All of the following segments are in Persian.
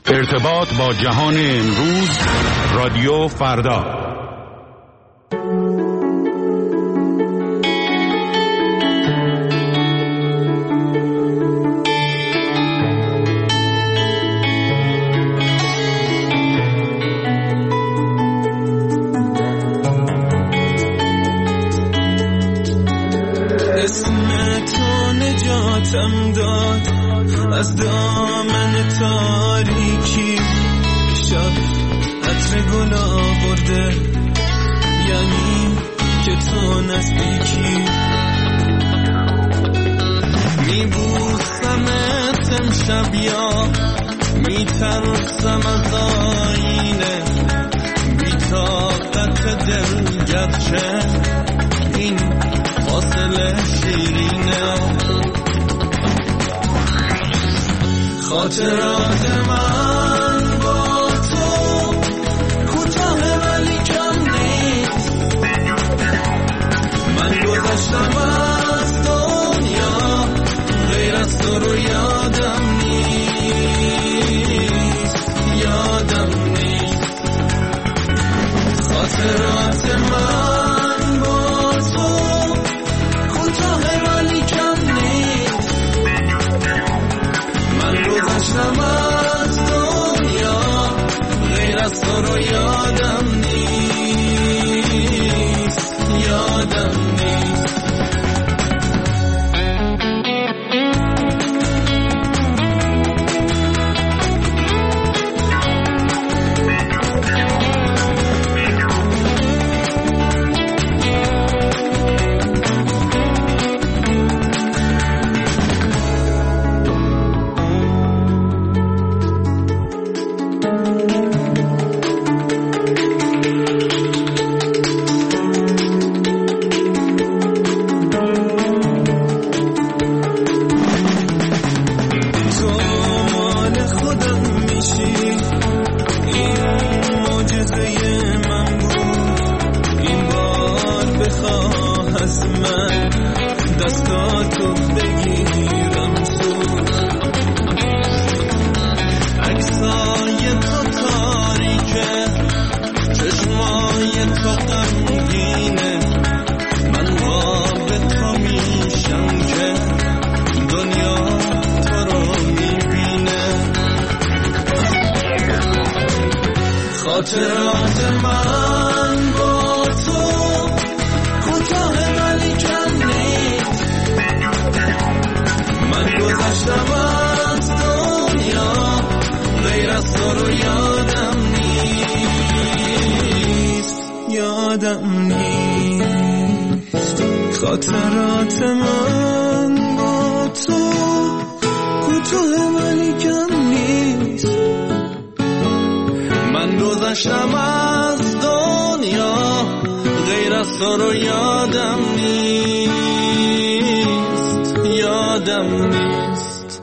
ارتباط با جهان امروز، رادیو فردا. داد از دامن تاریکی، شب عطر گل آورده، یعنی که تو نزدیکی. میبوسمت امشب یا میترسم از آینه، بی‌طاقت دل گرچه این فاصله شیرینه. خاطرات من با تو کوتاه ولی کم نیست، من گذشتم از دنیا غیر از تو رو یادم نیست، یادم نیست. خاطرات من با تو کوتاه ولی کم نیست، من گذشتم از دنیا غیر از تو رو یادم نیست، یادم نیست. خاطرات من با تو کوتاه ولی کم نیست، من گذشتم از دنیا غیر از تو رو یادم نیست، یادم نیست. خاطرات من با تو کوتاه ولی کم نیست، من گذشتم از دنیا غیر از تو رو یادم نیست، یادم نیست.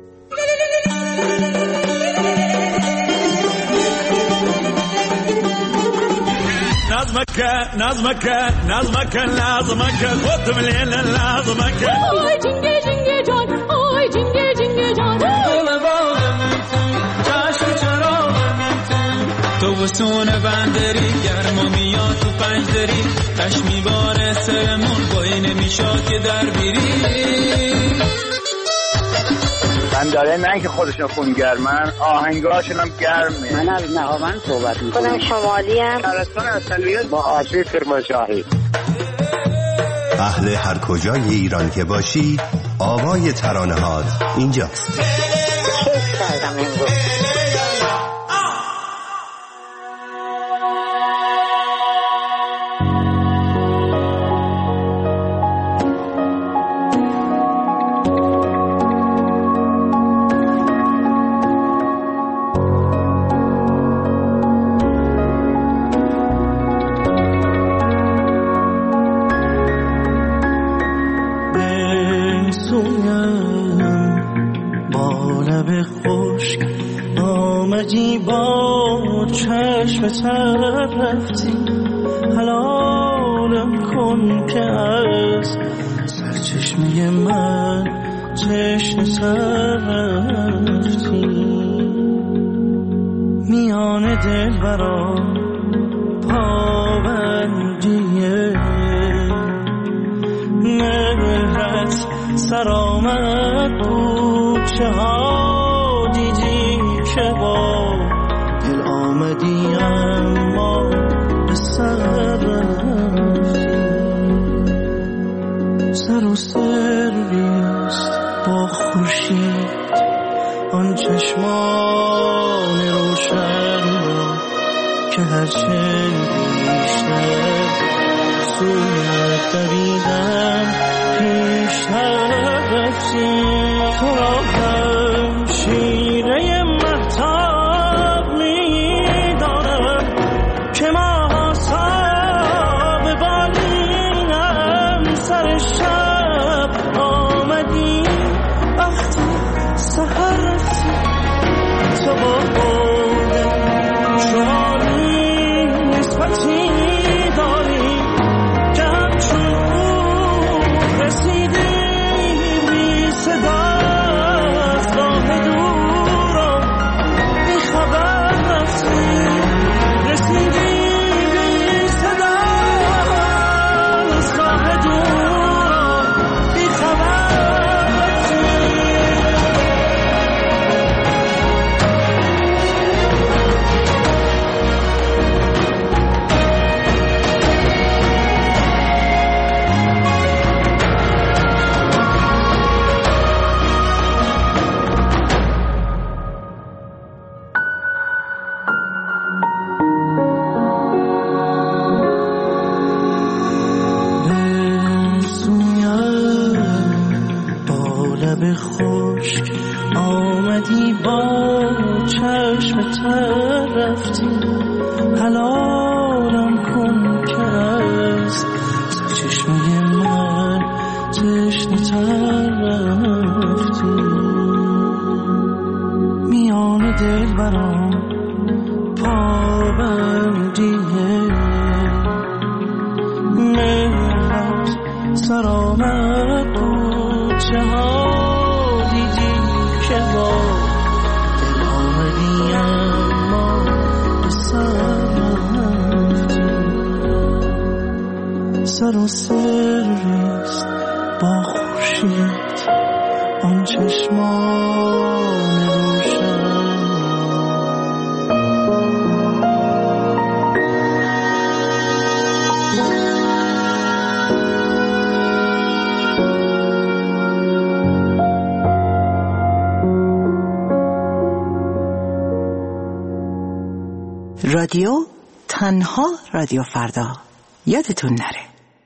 نظمك نظمك نظمك لازمك خذ من الليل لازمك. آی جنگه جنگه جان، آی جنگه جنگه جان، تو بسون بندری گرما میاد تو پنجدری، خشمی باره سرمون بایی نمیشاد که در بیری. من داره نه که خودشون خونگرمن، آهنگاشون هم گرمه. من از نهاوند صحبت میکنم. خودم شمالی هم شهرستان اصلیت با آشوی کرمانشاهی. اهل هر کجای ایران که باشی، آوای ترانه‌هات اینجاست. کیف کردم امروز. رفتی حلالم کن که از سرچشمه من چشم سر رفتی. دل برام پابندیه مهرت سر آمد کوچه ها دیدی که با دل آمدی اما به سر رفتی سر و سریست با خورشید آن چشمان روشن را که هرچه بیشتر سویت دویدم پیشتر رفتی تو را هم شیره مهتاب می‌دارم که ماه‌ها به بالینم سر شب آمدی وقتی سحر رفتی تو با بودن شمالی نسبتی داری که همچون رسیدی بی صدا از راه دور و بی خبر رفتی رسیدی بی صدا از راه دور و بی خبر رفتی لب خشک آمدی با چشم تر رفتی حلالم کن که از چشمه من تشنه تر رفتی میان دل برام پابندیه مهرت سر آمد کوچه ها دیدی که با دل آمدی اما به سر رفتی سر و سریست با خورشید آن چشمان روشن رادیو تنها رادیو فردا یادتون نره.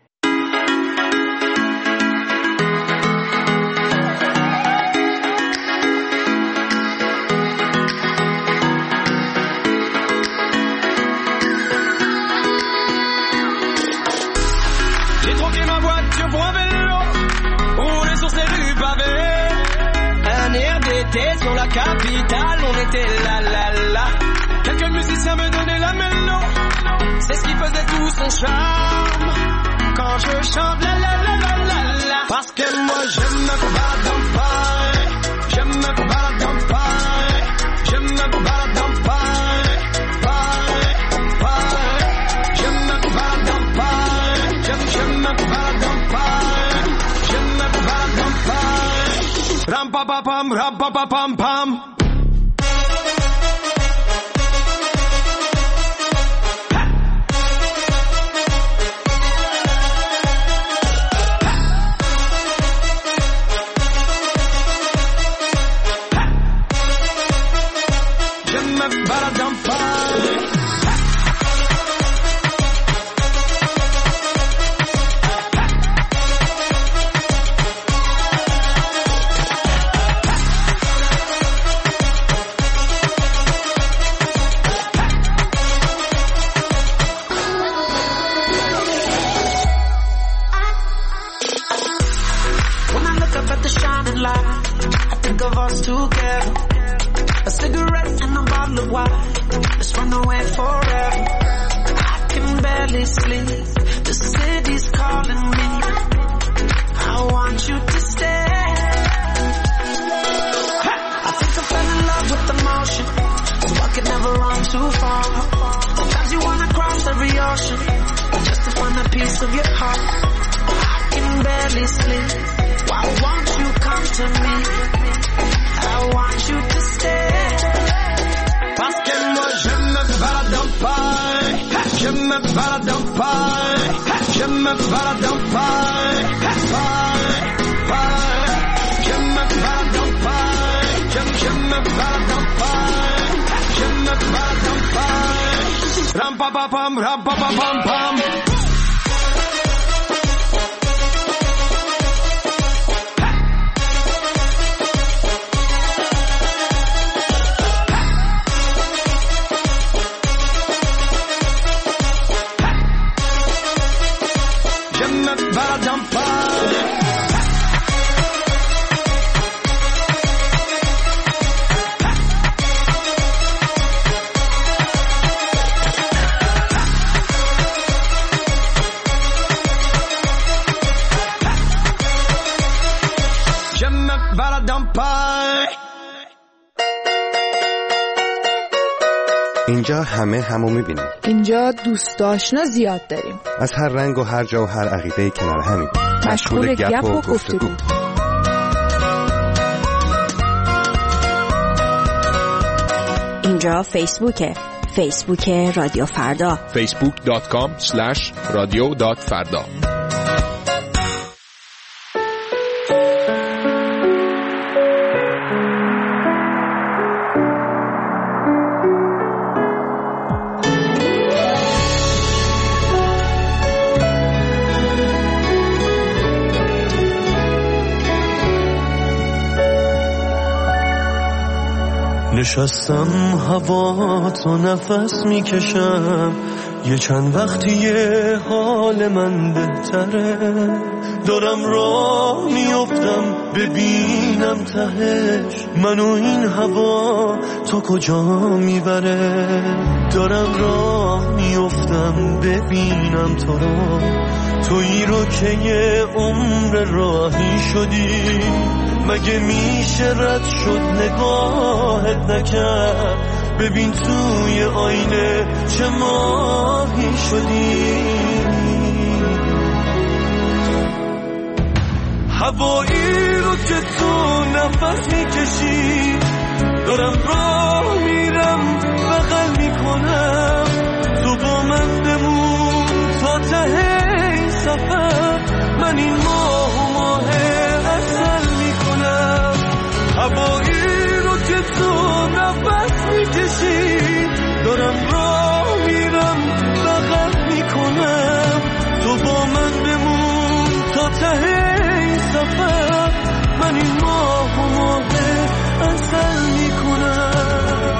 J'ai troqué ma voiture pour un vélo, roulé sur ces rues pavées. Un air d'été sur la capitale, on était là là là. Quelques musiciens me donnaient la mélo, c'est ce qui faisait tout son charme. Quand je chante la la la la la la, parce que moi je me balade dans Paris, je me balade dans Paris, je me balade dans Paris, Paris, Paris, je me balade dans Paris, je me balade dans Paris, je me balade dans Paris. Ram pa pa pam, ram pa pa pam pam. Too far piece of your heart. I can barely sleep. Why won't you come to me? I want you to stay. Parce que moi je me balade en paille. Je me balade en paille. Je me balade en paille. Paille, paille. Je me balade en paille. Je me balade en paille. Je me balade en paille. Ram pa pa pam, ram pa pa pam pam. اینجا همو میبینیم. اینجا دوست آشنا زیاد داریم. از هر رنگ و هر جا و هر عقیده کنار همین. مشغول گپ و گفتگو. اینجا فیسبوک رادیو فردا. facebook.com/radio.farda. نشستم هوا تو نفس میکشم، یه چند وقتیه حال من بهتره، دارم راه میافتم ببینم تهش منو این هوا تو کجا میبره، دارم راه میافتم ببینم تو رو، تویی رو که یه عمر راهی شدی، مگه میشه رد شد نگاهت نکرد، ببین توی آینه چه ماهی شدی، هوایی رو که تو نفس میکشی، دارم راه میرم بغل میکنم، تو با من بمون تا ته این سفر، من این ماه اصل میکنم، هوایی رو که تو نفس میکشی، دارم راه میرم بغل میکنم، تو با من بمون تا ته این سفر، من این ماه اصل میکنم.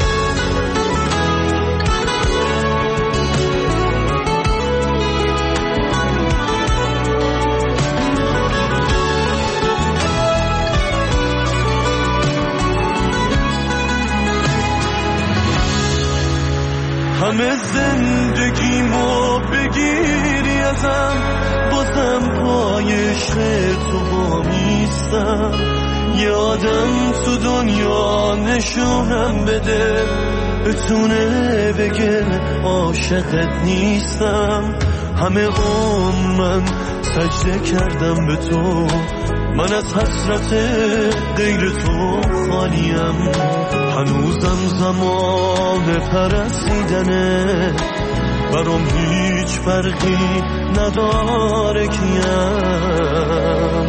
همه زندگیمو بگیری ازم، بازم پای عشق تو وامیستم، یه آدم تو دنیا نشونم بده، بتونه بگه عاشقت نیستم، همه عمر من سجده کردم به تو، من از حسرت غیر تو خالیم، هنوزم زمان پرستیدنه، برام هیچ فرقی نداره کیم،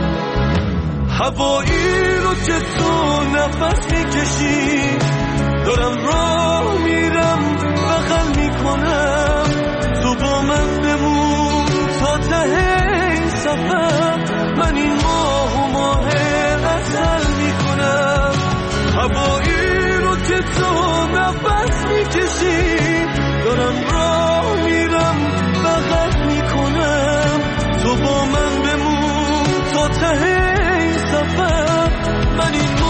هوایی رو که تو نفس میکشی، دارم راه میرم بغل میکنم، تو با من بمون تا ته این سفر، من این ماه اصل میکنم، هوایی رو که تو نفس میکشی، دارم راه میرم بغل میکنم، تو با من بمون تا ته این سفر، من این